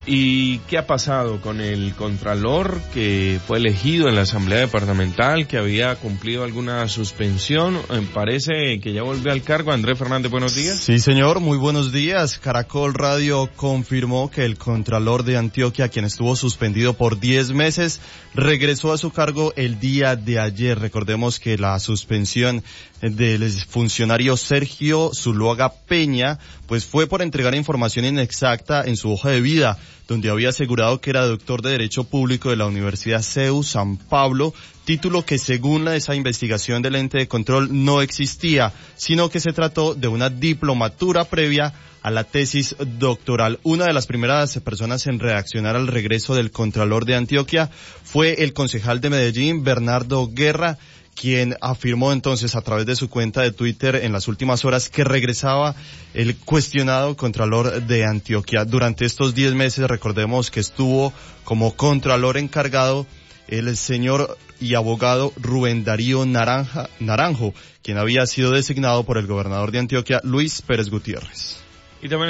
¿Y qué ha pasado con el contralor que fue elegido en la Asamblea Departamental, que había cumplido alguna suspensión? Parece que ya volvió al cargo. Andrés Fernández, buenos días. Sí, señor, muy buenos días. Caracol Radio confirmó que el contralor de Antioquia, quien estuvo suspendido por 10 meses, regresó a su cargo el día de ayer. Recordemos que la suspensión del funcionario Sergio Zuluaga Peña, pues fue por entregar información inexacta en su hoja de vida, donde había asegurado que era doctor de Derecho Público de la Universidad CEU San Pablo, título que según esa investigación del ente de control no existía, sino que se trató de una diplomatura previa a la tesis doctoral. Una de las primeras personas en reaccionar al regreso del contralor de Antioquia fue el concejal de Medellín, Bernardo Guerra, quien afirmó entonces a través de su cuenta de Twitter en las últimas horas que regresaba el cuestionado contralor de Antioquia. Durante estos 10 meses, recordemos que estuvo como contralor encargado el señor y abogado Rubén Darío Naranjo, quien había sido designado por el gobernador de Antioquia, Luis Pérez Gutiérrez. Y también